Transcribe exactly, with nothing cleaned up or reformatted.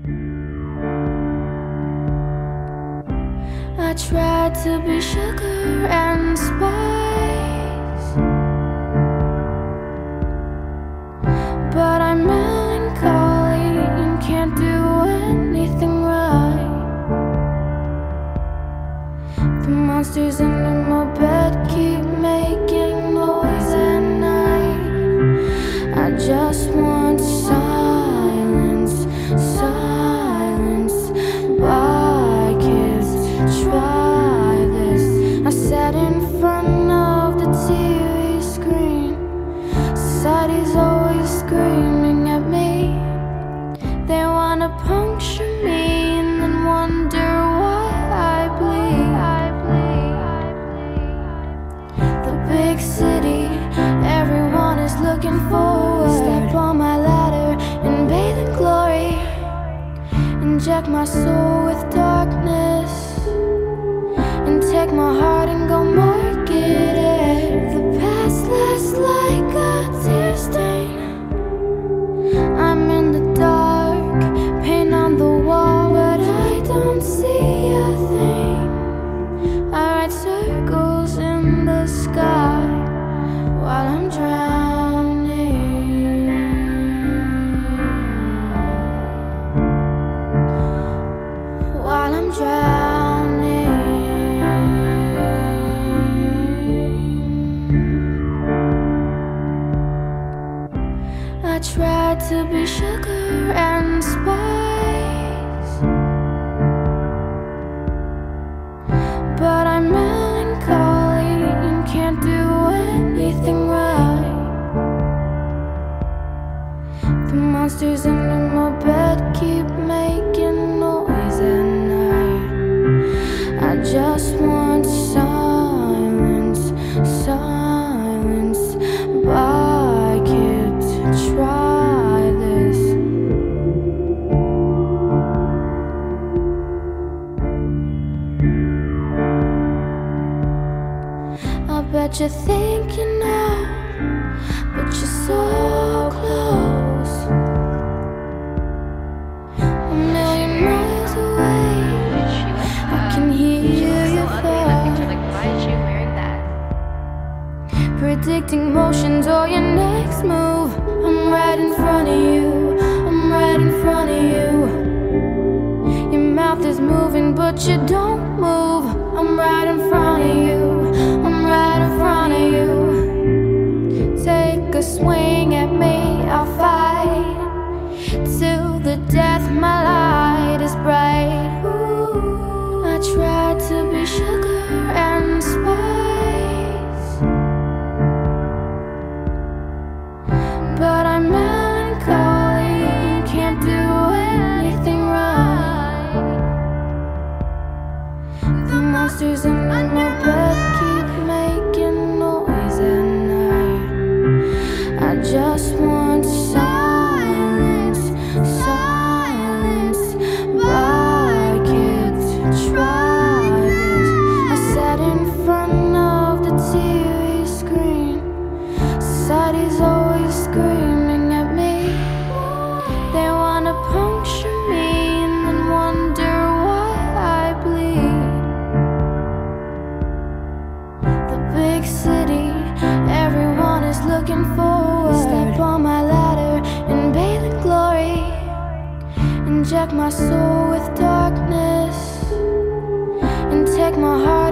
I tried to be sugar and spice, but I'm melancholy and can't do anything right. The monsters under my bed keep making noise at night. I just want silence, silence. Why kids try this? I sat in front of the T V screen. Society's always screaming at me. They wanna puncture me and then wonder why I bleed. I bleed. The big city, everyone is looking forward. Step on my ladder and bathe in glory. Inject my soul with darkness and take my heart and go market it. The past lasts like a tear stain. I'm in the dark, paint on the wall, but I don't see a thing. I write circles in the sky while I'm drowning. While I'm drowning. I tried to be sugar and spice, but I'm melancholy and can't do anything right. The monsters under my bed keep making noise at night. I just want silence, silence. Why kids try this? I bet you think you know, but you're so close. A million miles away, I can hear your thoughts. Predicting motions or your next move. I'm right in front of you, I'm right in front of you. Your mouth is moving but you don't move. I'm right in front of you, I'm right in front of you. Take a swing at me, I'll fight till the death my light is bright. Ooh, I tried to be sugar and spice, but I'm melancholy and can't do anything right. The monsters under my bed keep making noise at night. I just want silence, silence. Why kids try this? I sat in front of the T V screen. Society's always screaming at me. They wanna puncture me and then wonder why I bleed. The big city, everyone is looking forward. Step on my ladder and bathe in glory. Inject my soul with darkness and take my heart